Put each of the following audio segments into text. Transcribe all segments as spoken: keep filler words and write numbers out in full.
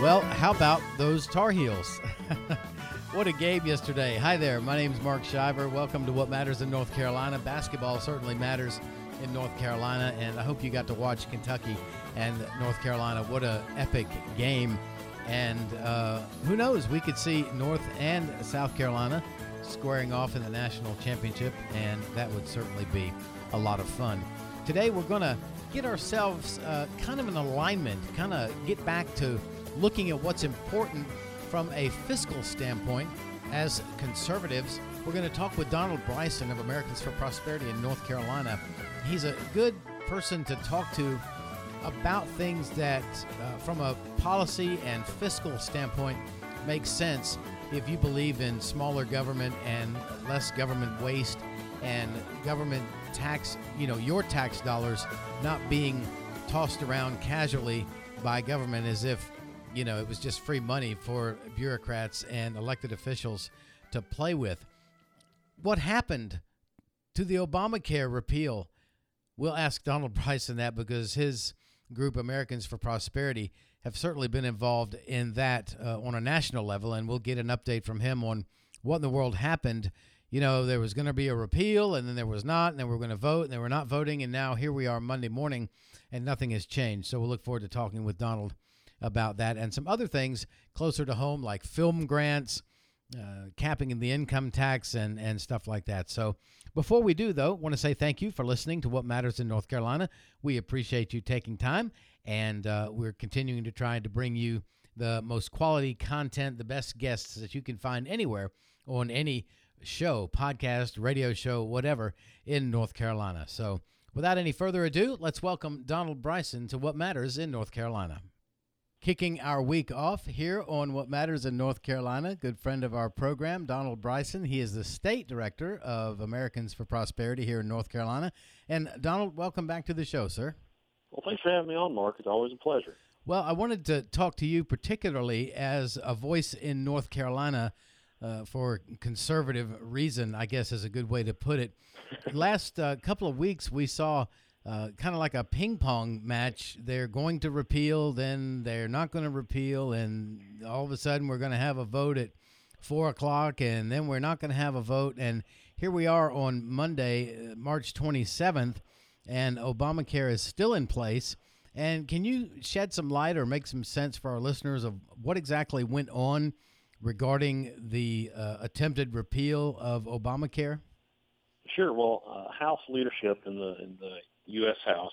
Well, how about those Tar Heels? What a game yesterday. Hi there, my name's Mark Shiver. Welcome to What Matters in North Carolina. Basketball certainly matters in North Carolina, and I hope you got to watch Kentucky and North Carolina. What a epic game. And uh, who knows, we could see North and South Carolina squaring off in the national championship, and that would certainly be a lot of fun. Today we're going to get ourselves uh, kind of in alignment, kind of get back to looking at what's important from a fiscal standpoint. As conservatives, we're going to talk with Donald Bryson of Americans for Prosperity in North Carolina. He's a good person to talk to about things that, uh, from a policy and fiscal standpoint, make sense if you believe in smaller government and less government waste and government tax, you know, your tax dollars not being tossed around casually by government as if, you know, it was just free money for bureaucrats and elected officials to play with. What happened to the Obamacare repeal? We'll ask Donald Bryson that, because his group, Americans for Prosperity, have certainly been involved in that uh, on a national level, and we'll get an update from him on what in the world happened. You know, there was going to be a repeal, and then there was not, and then we we're going to vote, and then we're not voting, and now here we are Monday morning, and nothing has changed. So we'll look forward to talking with Donald about that and some other things closer to home, like film grants, uh, capping in the income tax, and, and stuff like that. So before we do, though, I want to say thank you for listening to What Matters in North Carolina. We appreciate you taking time, and uh, we're continuing to try to bring you the most quality content, the best guests that you can find anywhere on any show, podcast, radio show, whatever, in North Carolina. So without any further ado, let's welcome Donald Bryson to What Matters in North Carolina. Kicking our week off here on What Matters in North Carolina, good friend of our program, Donald Bryson. He is the state director of Americans for Prosperity here in North Carolina. And Donald, welcome back to the show, sir. Well, thanks for having me on, Mark. It's always a pleasure. Well, I wanted to talk to you particularly as a voice in North Carolina uh, for conservative reason, I guess is a good way to put it. Last uh, couple of weeks, we saw Uh, kind of like a ping pong match. They're going to repeal, then they're not going to repeal, and all of a sudden we're going to have a vote at four o'clock, and then we're not going to have a vote. And here we are on Monday, March twenty-seventh, and Obamacare is still in place. And can you shed some light or make some sense for our listeners of what exactly went on regarding the uh, attempted repeal of Obamacare? Sure. Well, uh, House leadership in the in the U S House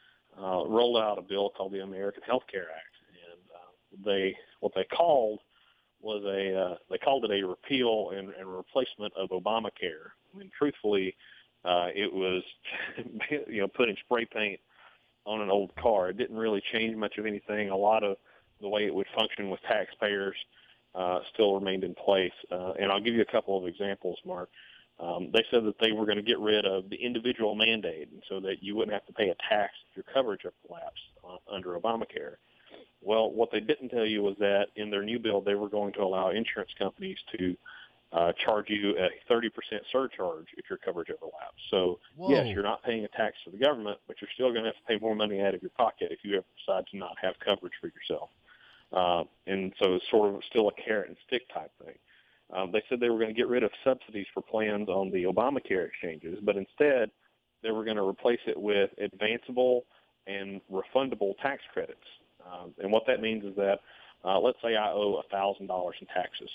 uh, rolled out a bill called the American Health Care Act, and uh, they what they called was a uh, they called it a repeal and, and replacement of Obamacare. I mean, truthfully, uh, it was you know putting spray paint on an old car. It didn't really change much of anything. A lot of the way it would function with taxpayers uh, still remained in place. Uh, and I'll give you a couple of examples, Mark. Um, they said that they were going to get rid of the individual mandate, and so that you wouldn't have to pay a tax if your coverage had collapsed uh, under Obamacare. Well, what they didn't tell you was that in their new bill, they were going to allow insurance companies to uh, charge you a thirty percent surcharge if your coverage overlaps. So, Whoa. Yes, you're not paying a tax to the government, but you're still going to have to pay more money out of your pocket if you ever decide to not have coverage for yourself. Uh, and so it's sort of still a carrot and stick type thing. Um, they said they were going to get rid of subsidies for plans on the Obamacare exchanges, but instead they were going to replace it with advanceable and refundable tax credits. Um, and what that means is that, uh, let's say I owe one thousand dollars in taxes,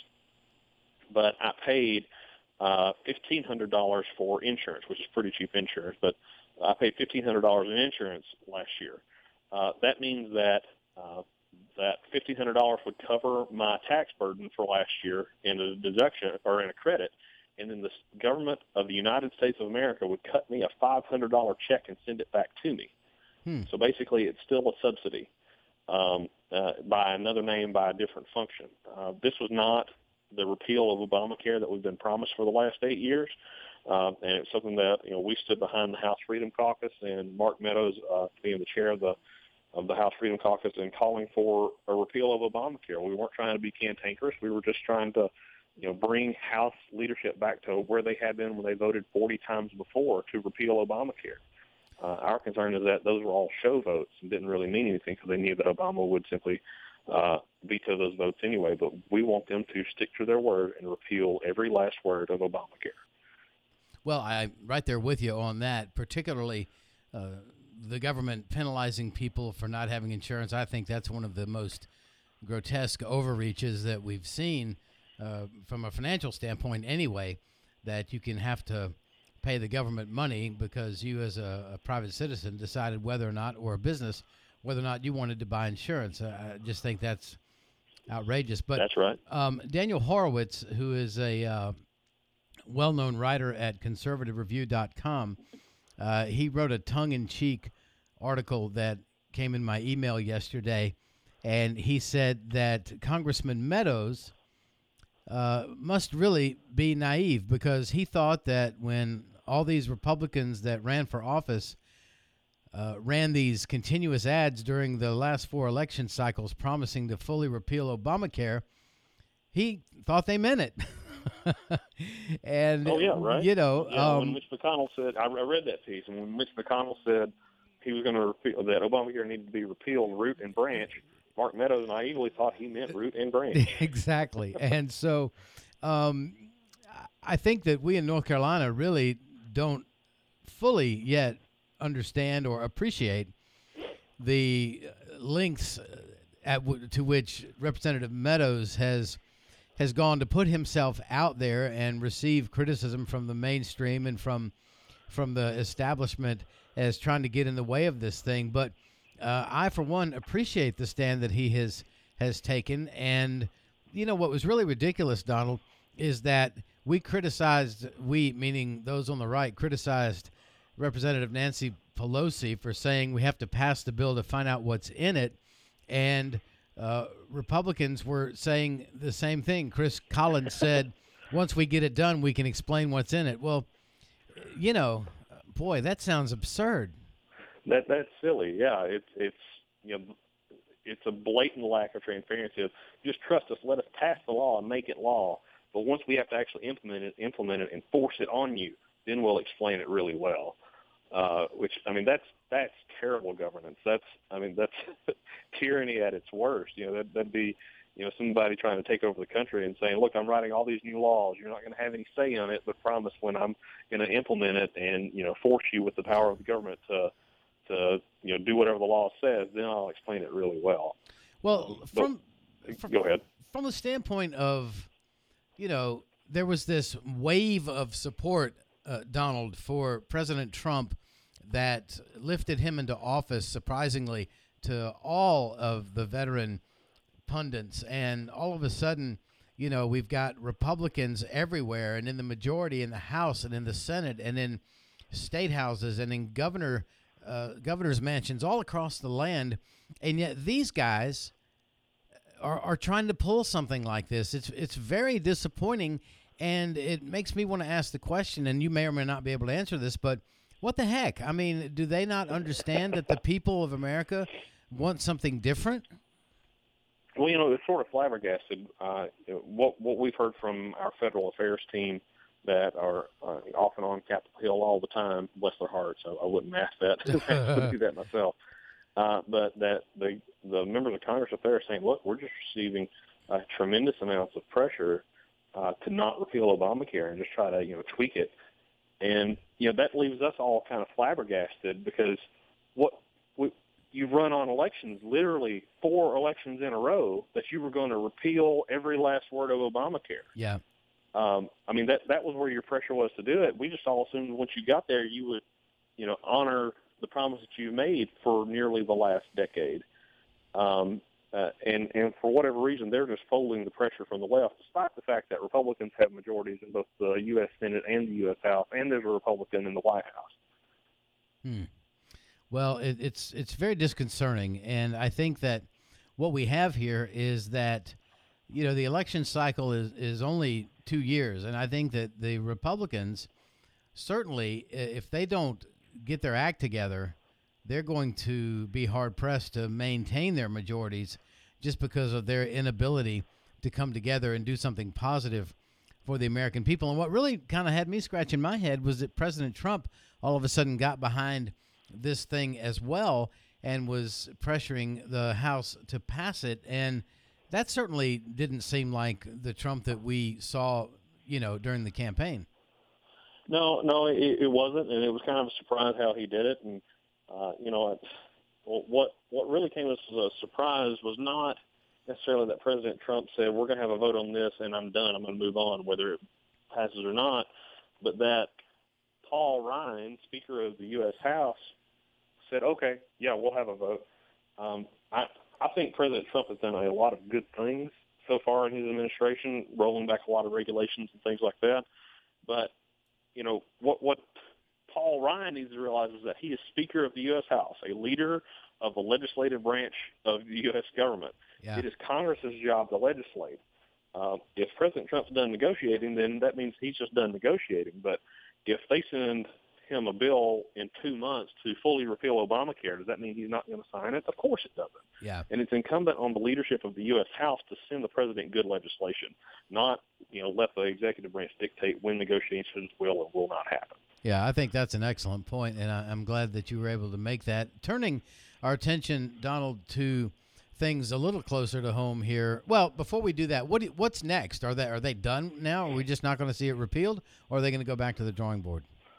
but I paid uh, fifteen hundred dollars for insurance, which is pretty cheap insurance, but I paid fifteen hundred dollars in insurance last year. Uh, that means that uh, that fifteen hundred dollars would cover my tax burden for last year in a deduction or in a credit, and then the government of the United States of America would cut me a five hundred dollars check and send it back to me. Hmm. So basically it's still a subsidy um, uh, by another name, by a different function. Uh, this was not the repeal of Obamacare that we've been promised for the last eight years, uh, and it's something that you know we stood behind the House Freedom Caucus and Mark Meadows uh, being the chair of the of the House Freedom Caucus and calling for a repeal of Obamacare. We weren't trying to be cantankerous. We were just trying to, you know, bring House leadership back to where they had been when they voted forty times before to repeal Obamacare. Uh, our concern is that those were all show votes and didn't really mean anything because they knew that Obama would simply uh, veto those votes anyway. But we want them to stick to their word and repeal every last word of Obamacare. Well, I'm right there with you on that, particularly uh, the government penalizing people for not having insurance. I think that's one of the most grotesque overreaches that we've seen uh, from a financial standpoint anyway, that you can have to pay the government money because you as a, a private citizen decided whether or not, or a business, whether or not you wanted to buy insurance. I just think that's outrageous. But that's right. Um, Daniel Horowitz, who is a uh, well-known writer at conservative review dot com, uh, he wrote a tongue-in-cheek article that came in my email yesterday, and he said that Congressman Meadows uh, must really be naive, because he thought that when all these Republicans that ran for office uh, ran these continuous ads during the last four election cycles promising to fully repeal Obamacare, he thought they meant it. And, oh, yeah, right. you know, yeah, um, when Mitch McConnell said, I read that piece, and when Mitch McConnell said he was going to repeal, that Obamacare needed to be repealed root and branch, Mark Meadows naively thought he meant root and branch. Exactly. And so um, I think that we in North Carolina really don't fully yet understand or appreciate the lengths at w- to which Representative Meadows has has gone to put himself out there and receive criticism from the mainstream and from from the establishment as trying to get in the way of this thing. But uh, I, for one, appreciate the stand that he has has taken. And, you know, what was really ridiculous, Donald, is that we criticized, we, meaning those on the right, criticized Representative Nancy Pelosi for saying we have to pass the bill to find out what's in it. And uh, Republicans were saying the same thing. Chris Collins said, once we get it done, we can explain what's in it. Well, you know, boy, that sounds absurd. That that's silly. Yeah, it's it's you know, it's a blatant lack of transparency. Of just trust us, let us pass the law and make it law. But once we have to actually implement it, implement it, and force it on you, then we'll explain it really well. Uh, which I mean, that's that's terrible governance. That's I mean, that's tyranny at its worst. You know, that, that'd be you know somebody trying to take over the country and saying, "Look, I'm writing all these new laws. You're not going to have any say on it, but promise when I'm going to implement it and you know force you with the power of the government to to you know do whatever the law says, then I'll explain it really well." Well, from, but, from go ahead. From the standpoint of, you know, there was this wave of support, uh, Donald, for President Trump that lifted him into office, surprisingly, to all of the veteran pundits. And all of a sudden, you know, we've got Republicans everywhere, and in the majority in the House and in the Senate and in state houses and in governor uh, governor's mansions all across the land. And yet these guys are, are trying to pull something like this. It's it's very disappointing, and it makes me want to ask the question, and you may or may not be able to answer this, but what the heck? I mean, do they not understand that the people of America want something different? Well, you know, it's sort of flabbergasted. Uh, what what we've heard from our federal affairs team that are uh, often on Capitol Hill all the time, bless their hearts. I, I wouldn't ask that. I wouldn't do that myself. Uh, but that the the members of Congress up there are saying, look, we're just receiving uh, tremendous amounts of pressure uh, to not repeal Obamacare and just try to you know tweak it. And, you know, that leaves us all kind of flabbergasted because what we, you run on elections, literally four elections in a row, that you were going to repeal every last word of Obamacare. Yeah. Um, I mean, that that was where your pressure was to do it. We just all assumed once you got there, you would, you know, honor the promise that you made for nearly the last decade. Um, uh, and, and for whatever reason, they're just folding the pressure from the left, despite the fact that Republicans have majorities in both the U S Senate and the U S House, and there's a Republican in the White House. Hmm. Well, it, it's it's very disconcerting, and I think that what we have here is that, you know, the election cycle is, is only two years, and I think that the Republicans, certainly, if they don't get their act together, they're going to be hard-pressed to maintain their majorities just because of their inability to come together and do something positive for the American people. And what really kind of had me scratching my head was that President Trump all of a sudden got behind this thing as well. and was pressuring the House to pass it. And that certainly didn't seem like the Trump that we saw, you know, during the campaign. No, no, it, it wasn't, and it was kind of a surprise how he did it. And uh, you know, it, well, what what really came as a surprise was not necessarily that President Trump said, we're going to have a vote on this and I'm done, I'm going to move on, whether it passes or not, but that Paul Ryan, Speaker of the U S House, said, okay, yeah, we'll have a vote. Um, I, I think President Trump has done a lot of good things so far in his administration, rolling back a lot of regulations and things like that. But, you know, what, what Paul Ryan needs to realize is that he is Speaker of the U S House, a leader of the legislative branch of the U S government. Yeah. It is Congress's job to legislate. Uh, if President Trump's done negotiating, then that means he's just done negotiating. But if they send him a bill in two months to fully repeal Obamacare, does that mean he's not going to sign it? Of course it doesn't. Yeah. And it's incumbent on the leadership of the U S House to send the president good legislation, not, you know, let the executive branch dictate when negotiations will or will not happen. Yeah, I think that's an excellent point, and I, I'm glad that you were able to make that. Turning our attention, Donald, to things a little closer to home here. Well, before we do that, what do, what's next? Are they are they done now? Are we just not going to see it repealed, or are they going to go back to the drawing board?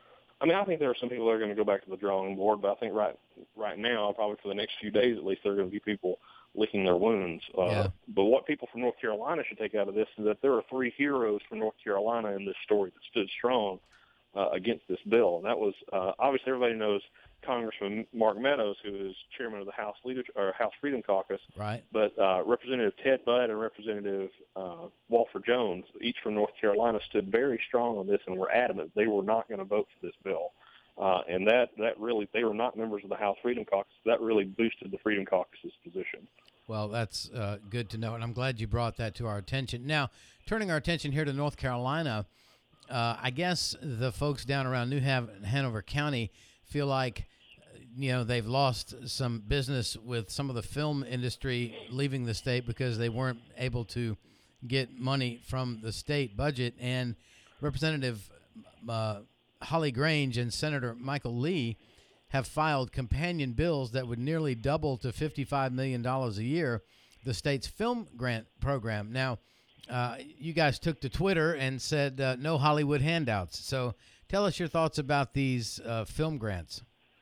I mean, I think there are some people that are going to go back to the drawing board, but I think right right now, probably for the next few days at least, there are going to be people licking their wounds. Uh, yeah. But what people from North Carolina should take out of this is that there are three heroes from North Carolina in this story that stood strong uh, against this bill. And that was, uh, obviously everybody knows Congressman Mark Meadows, who is chairman of the House Leadership or House Freedom Caucus. Right. But uh, Representative Ted Budd and Representative uh, Walford Jones, each from North Carolina, stood very strong on this and were adamant they were not going to vote for this bill. Uh, and that, that really, they were not members of the House Freedom Caucus. That really boosted the Freedom Caucus's position. Well, that's uh, good to know, and I'm glad you brought that to our attention. Now, turning our attention here to North Carolina, uh, I guess the folks down around New Hav- Hanover County feel like, you know, they've lost some business with some of the film industry leaving the state because they weren't able to get money from the state budget. And Representative uh, Holly Grange and Senator Michael Lee have filed companion bills that would nearly double to fifty-five million dollars a year the state's film grant program. Now, uh, you guys took to Twitter and said uh, no Hollywood handouts. So tell us your thoughts about these uh, film grants.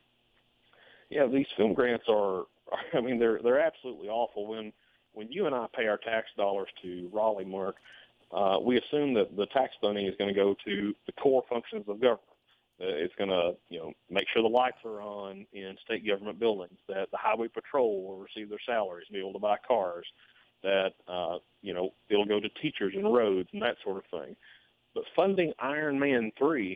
Yeah, these film grants are, I mean, they're they're absolutely awful. When when you and I pay our tax dollars to Raleigh, Mark, uh, we assume that the tax money is going to go to the core functions of government. Uh, it's going to, you know, make sure the lights are on in state government buildings, that the highway patrol will receive their salaries, be able to buy cars, that, uh, you know, it'll go to teachers and roads and that sort of thing. But funding Iron Man three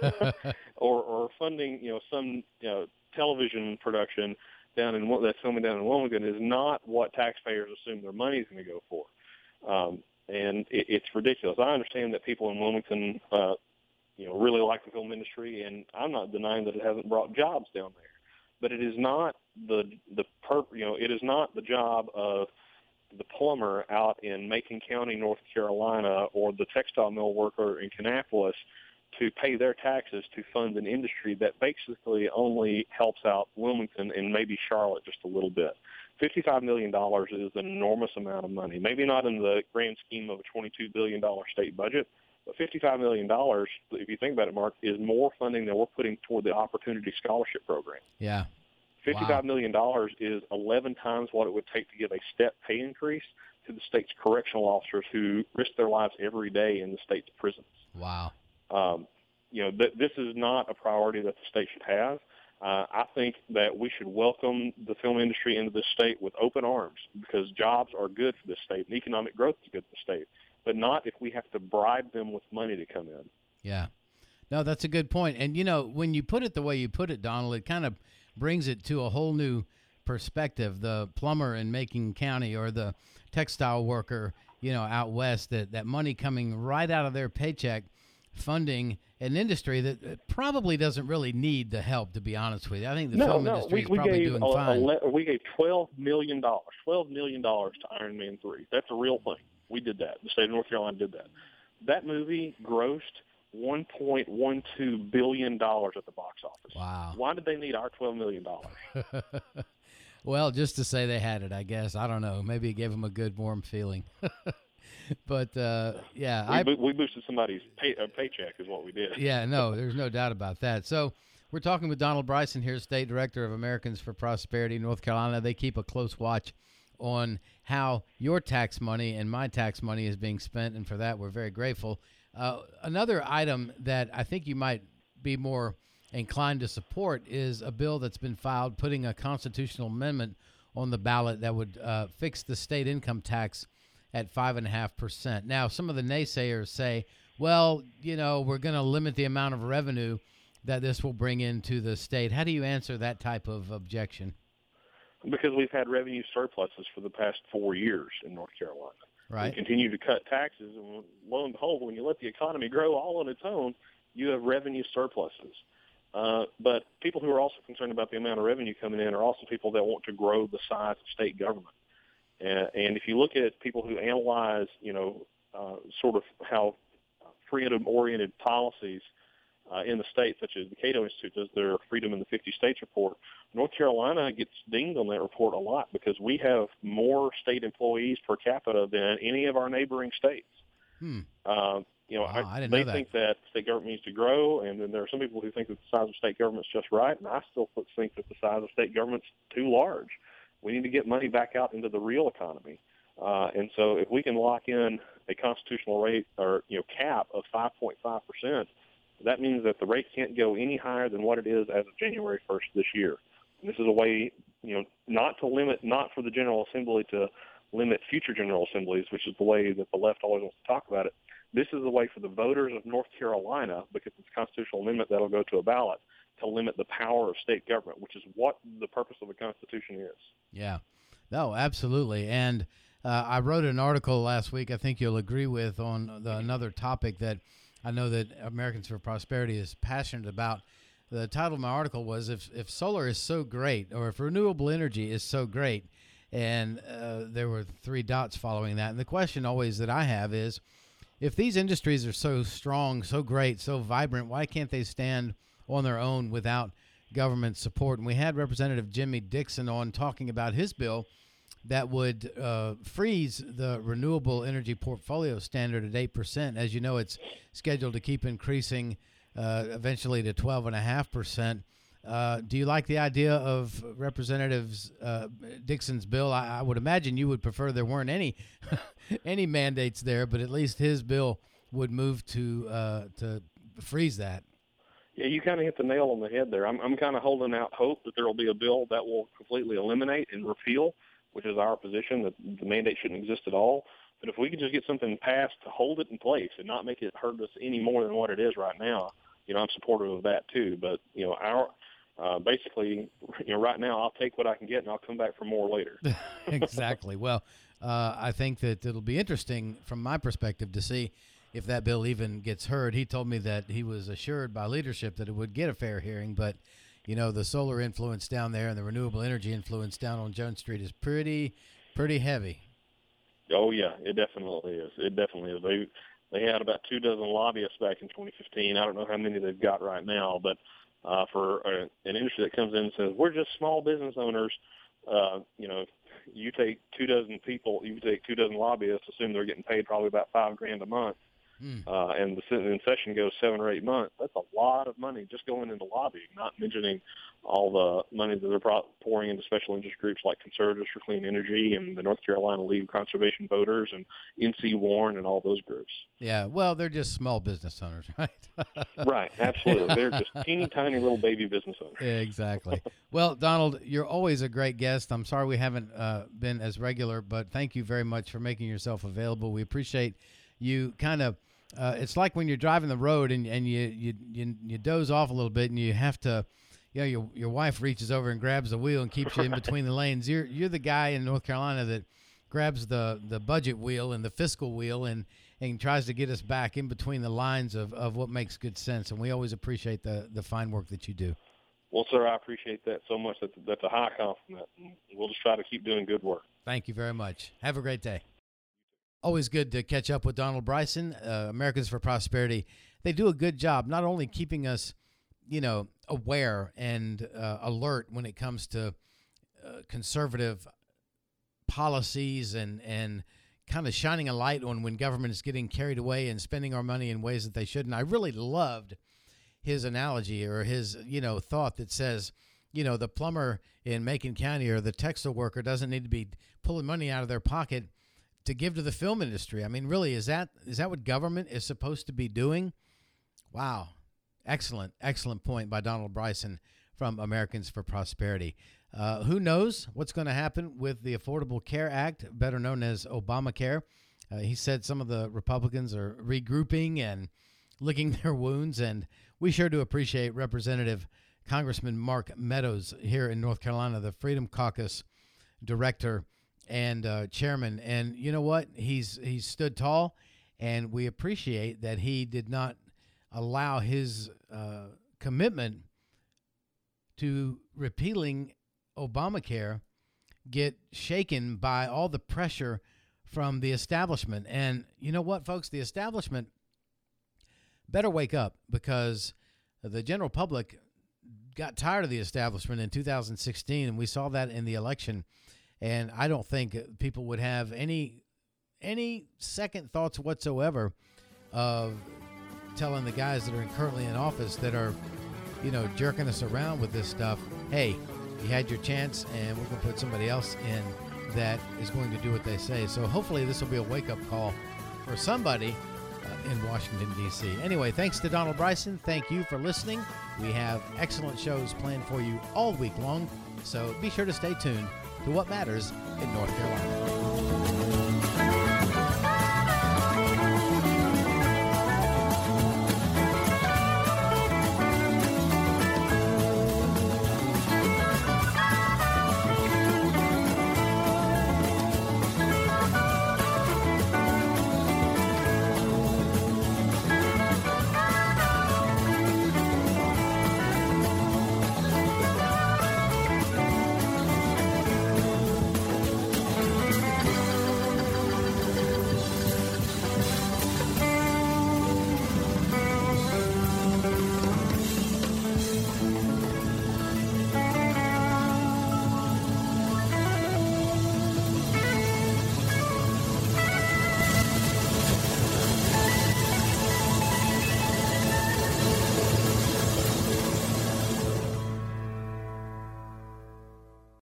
or, or funding, you know, some, you know, television production down in that's filming down in Wilmington is not what taxpayers assume their money is going to go for. Um, and it, it's ridiculous. I understand that people in Wilmington, uh, you know, really like the film industry, and I'm not denying that it hasn't brought jobs down there. But it is not the the per, you know, it is not the job of the plumber out in Macon County, North Carolina, or the textile mill worker in Kannapolis to pay their taxes to fund an industry that basically only helps out Wilmington and maybe Charlotte just a little bit. fifty-five million dollars is an enormous amount of money, maybe not in the grand scheme of a twenty-two billion dollars state budget, but fifty-five million dollars, if you think about it, Mark, is more funding than we're putting toward the Opportunity Scholarship Program. Yeah. fifty-five wow. million dollars is eleven times what it would take to give a step pay increase to the state's correctional officers who risk their lives every day in the state's prisons. Wow. Um, you know, th- this is not a priority that the state should have. Uh, I think that we should welcome the film industry into this state with open arms because jobs are good for this state and economic growth is good for the state, but not if we have to bribe them with money to come in. Yeah. No, that's a good point. And, you know, when you put it the way you put it, Donald, it kind of brings it to a whole new perspective. The plumber in Macon County or the textile worker, you know, out west, that, that money coming right out of their paycheck funding an industry that probably doesn't really need the help, to be honest with you. I think the no, film no, industry we, is we probably gave doing a, fine. A, we gave twelve million dollars, twelve million dollars to Iron Man three. That's a real thing. We did that. The state of North Carolina did that. That movie grossed one point one two billion dollars at the box office. Wow. Why did they need our twelve million dollars? Well, just to say they had it, I guess. I don't know. Maybe it gave them a good, warm feeling. But, uh, yeah. We, I, bo- we boosted somebody's pay, uh, paycheck is what we did. Yeah, no, there's no doubt about that. So we're talking with Donald Bryson here, State Director of Americans for Prosperity, North Carolina. They keep a close watch on how your tax money and my tax money is being spent, and for that we're very grateful. Uh, another item that I think you might be more inclined to support is a bill that's been filed putting a constitutional amendment on the ballot that would uh, fix the state income tax at five and a half percent. Now, some of the naysayers say, well, you know, we're going to limit the amount of revenue that this will bring into the state. How do you answer that type of objection? Because we've had revenue surpluses for the past four years in North Carolina. Right. We continue to cut taxes, and lo and behold, when you let the economy grow all on its own, you have revenue surpluses. Uh, but people who are also concerned about the amount of revenue coming in are also people that want to grow the size of state government. Uh, and if you look at people who analyze, you know, uh, sort of how freedom-oriented policies uh, in the state, such as the Cato Institute does their Freedom in the fifty States report, North Carolina gets dinged on that report a lot because we have more state employees per capita than any of our neighboring states. Hmm. Uh, you know, wow, I, I didn't they know that. think that state government needs to grow, and then there are some people who think that the size of state government is just right, and I still think that the size of state government is too large. We need to get money back out into the real economy. Uh, and so if we can lock in a constitutional rate or, you know, cap of five point five percent, that means that the rate can't go any higher than what it is as of January first this year. And this is a way, you know, not to limit, not for the General Assembly to limit future General Assemblies, which is the way that the left always wants to talk about it. This is a way for the voters of North Carolina, because it's a constitutional amendment that will go to a ballot, to limit the power of state government, which is what the purpose of the Constitution is. Yeah. No, absolutely. And uh, I wrote an article last week I think you'll agree with on the, another topic that I know that Americans for Prosperity is passionate about. The title of my article was, if, if solar is so great, or if renewable energy is so great, and uh, there were three dots following that. And the question always that I have is, if these industries are so strong, so great, so vibrant, why can't they stand on their own without government support? And we had Representative Jimmy Dixon on talking about his bill that would uh, freeze the renewable energy portfolio standard at eight percent. As you know, it's scheduled to keep increasing uh, eventually to twelve point five percent. Uh, do you like the idea of Representative uh, Dixon's bill? I, I would imagine you would prefer there weren't any any mandates there, but at least his bill would move to uh, to freeze that. Yeah, you kind of hit the nail on the head there. I'm, I'm kind of holding out hope that there will be a bill that will completely eliminate and repeal, which is our position, that the mandate shouldn't exist at all. But if we could just get something passed to hold it in place and not make it hurt us any more than what it is right now, you know, I'm supportive of that too. But, you know, our uh, basically, you know, right now I'll take what I can get and I'll come back for more later. Exactly. Well, uh, I think that it'll be interesting from my perspective to see if that bill even gets heard. He told me that he was assured by leadership that it would get a fair hearing, but you know, the solar influence down there and the renewable energy influence down on Jones Street is pretty, pretty heavy. Oh yeah, it definitely is. It definitely is. They they had about two dozen lobbyists back in twenty fifteen. I don't know how many they've got right now, but uh, for uh, an industry that comes in and says we're just small business owners, uh, you know, you take two dozen people, you take two dozen lobbyists, assume they're getting paid probably about five grand a month. Hmm. Uh, and the in session goes seven or eight months. That's a lot of money just going into lobbying, not mentioning all the money that they're pouring into special interest groups like Conservatives for Clean Energy and the North Carolina League of Conservation Voters and N C Warren and all those groups. Yeah, well, they're just small business owners, right? Right, absolutely. They're just teeny tiny little baby business owners. Yeah, exactly. Well, Donald, you're always a great guest. I'm sorry we haven't uh, been as regular, but thank you very much for making yourself available. We appreciate you kind of Uh, it's like when you're driving the road and, and you, you you you doze off a little bit and you have to, you know, your your wife reaches over and grabs the wheel and keeps you in between the lanes. You're you're the guy in North Carolina that grabs the, the budget wheel and the fiscal wheel and, and tries to get us back in between the lines of, of what makes good sense. And we always appreciate the, the fine work that you do. Well, sir, I appreciate that so much. That's, that's a high compliment. We'll just try to keep doing good work. Thank you very much. Have a great day. Always good to catch up with Donald Bryson, uh, Americans for Prosperity. They do a good job not only keeping us, you know, aware and uh, alert when it comes to uh, conservative policies and, and kind of shining a light on when government is getting carried away and spending our money in ways that they shouldn't. I really loved his analogy or his, you know, thought that says, you know, the plumber in Macon County or the textile worker doesn't need to be pulling money out of their pocket to give to the film industry. I mean, really, is that is that what government is supposed to be doing? Wow. Excellent, excellent point by Donald Bryson from Americans for Prosperity. Uh, who knows what's going to happen with the Affordable Care Act, better known as Obamacare. Uh, he said some of the Republicans are regrouping and licking their wounds, and we sure do appreciate Representative Congressman Mark Meadows here in North Carolina, the Freedom Caucus director and uh, chairman. And you know what? He's he's stood tall, and we appreciate that he did not allow his uh, commitment to repealing Obamacare get shaken by all the pressure from the establishment. And you know what, folks? The establishment better wake up, because the general public got tired of the establishment in two thousand sixteen, and we saw that in the election. And I don't think people would have any any second thoughts whatsoever of telling the guys that are currently in office that are, you know, jerking us around with this stuff, hey, you had your chance, and we're going to put somebody else in that is going to do what they say. So hopefully this will be a wake-up call for somebody uh, in Washington, D C Anyway, thanks to Donald Bryson. Thank you for listening. We have excellent shows planned for you all week long, so be sure to stay tuned to What Matters in North Carolina.